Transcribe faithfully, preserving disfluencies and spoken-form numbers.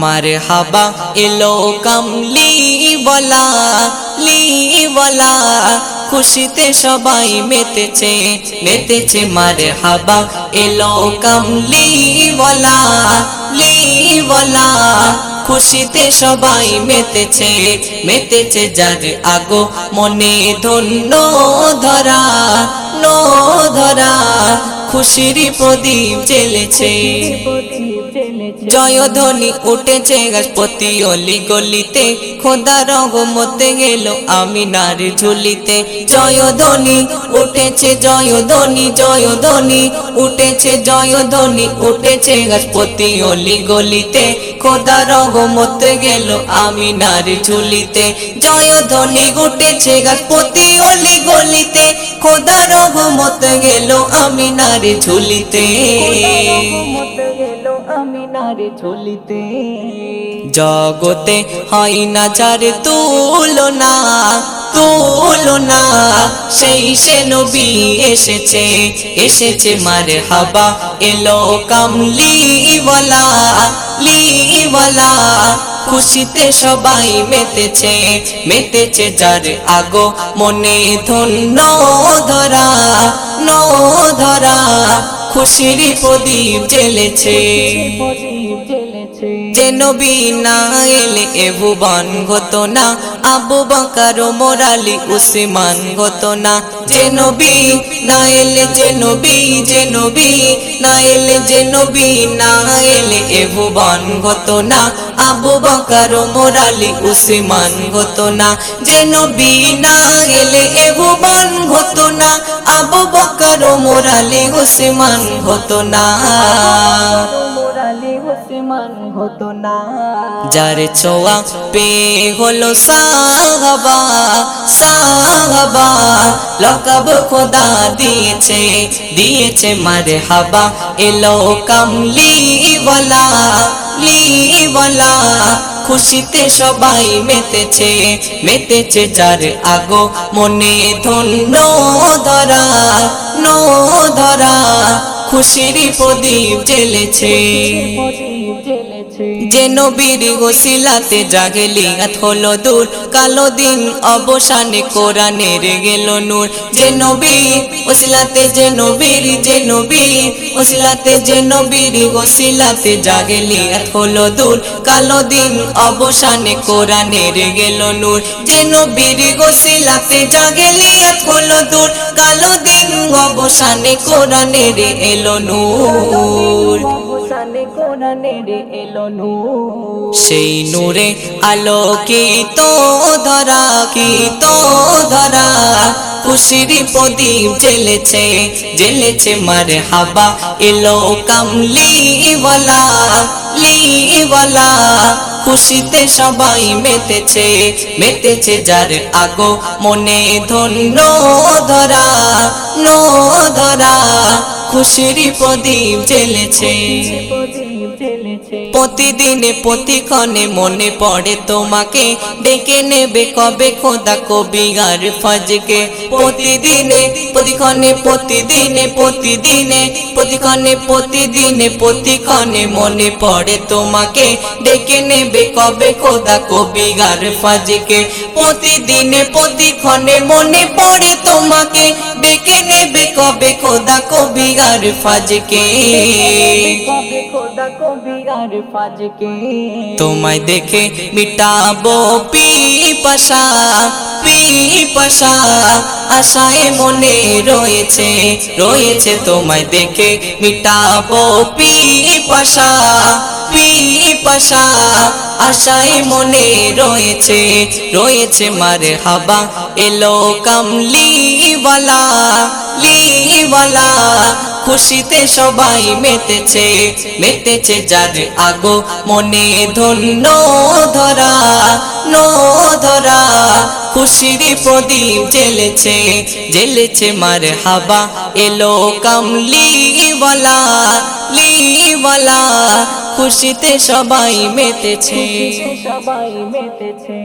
মারহাবা এলো কামলি ওয়ালা লি ওয়ালা খুশিতে সবাই মেতেছে মেতেছে মারহাবা এলো কামলি ওয়ালা লি ওয়ালা খুশিতে সবাই মেতেছে মেতেছে যার আগো মনে ধন্য ধরা নো ধরা খুশির প্রদীপ জ্বলেছে জয়ধ্বনি উঠেছে গাছপতি অলি গলিতে খোদার রহমতে গেল আমিনার ঝুলিতে জয়ধ্বনি উঠেছে জয়ধ্বনি জয়ধ্বনি উঠেছে জয়ধ্বনি উঠেছে গাছপতি অলি গলিতে খোদার রহমতে গেল আমিনার ঝুলিতে জয়ধ্বনি উঠেছে গাছপতি অলি গলিতে খোদার রহমতে গেল আমিনার ঝুলিতে আমিনারে ঝুলিতে জগতে হয় না যার তুলনা তুলনা সেই সে নবী এসেছে এসেছে মারহাবা এলো কামলি ওয়ালা লি ওয়ালা খুশিতে সবাই মেতেছে মেতেছে যার আগো মনে ধন্য ধরা নো ধরা খুশির প্রদীপ জ্বলেছে যে নবী না এলে এ ভুবন হতো না আবু বকর ওমর আলী উসমান হতো না যে নবী না এলে যে নবী যে নবী না এলে যে নবী না এলে এ ভুবন হতো না আবু বকর ওমর আলী উসমান হতো না যে নবী না এলে এ ভুবন হতো না আবু বকর ওমর আলী উসমান হতো না হতো না যার ছোঁয়া পে হলো সাহাবা সাহাবা লকব খোদা দিয়েছে দিয়েছে মারহাবা এলো কামলি ওয়ালা লি ওয়ালা খুশিতে সবাই মেতেছে মেতেছে যার আগো মনে ধন্য ধরা নো ধরা খুশির প্রদীপ জ্বলেছে যে নবীর ওসিলাতে জাগলিয়াত হলো দূর কালো দিন অবসানে কোরআনের গেল নূর যে নবীর ওসিলাতে যে নবীর যে নবীর ওসিলাতে যে নবীর ওসিলাতে জাগলিয়াত হলো দূর কালো দিন অবসানে কোরআনের গেল নূর যে নবীর ওসিলাতে জাগলিয়াত হলো দূর কালো দিন অবসানে কোরআনের এলো নূর সেই নূরে আলোকিত ধরা কিত ধরা খুশির প্রদীপ জ্বলেছে জ্বলেছে মারহাবা এলো কামলি ওয়ালা লি ওয়ালা খুশিতে সবাই মেতেছে মেতেছে যার আগো মনে ধন্য ধরা নো ধরা খুশির প্রদীপ জ্বলেছে প্রতিদিনে প্রতিক্ষণে মনে পড়ে তোমাকে ডেকে নেবে কবে খোদা কবি আর ফজকে প্রতিদিনে প্রতিক্ষণে প্রতিদিনে প্রতিদিনে প্রতিক্ষণে প্রতিদিনে প্রতিক্ষণে মনে পড়ে তোমাকে ডেকে নেবে কবে খোদা কবি আর ফজকে প্রতিদিনে প্রতিক্ষণে মনে পড়ে তোমাকে ডেকে নেবে কবে খোদা কবি আর ফজকে তোমায় দেখে মিটাবো পিপাসা পিপাসা আশায় মনে রয়েছে রয়েছে তোমায় দেখে মিটাবো পিপাসা পিপাসা আশায় মনে রয়েছে রয়েছে মারহাবা এলো কামলি ওয়ালা লি ওয়ালা খুশিতে সবাই মেতেছে মেতেছে যার আগো মনে ধন্য ধরা নো ধরা খুশির প্রদীপ জ্বলেছে জ্বলেছে মারহাবা এলো কামলি ওয়ালা লি ওয়ালা খুশিতে সবাই মেতেছে সবাই মেতেছে।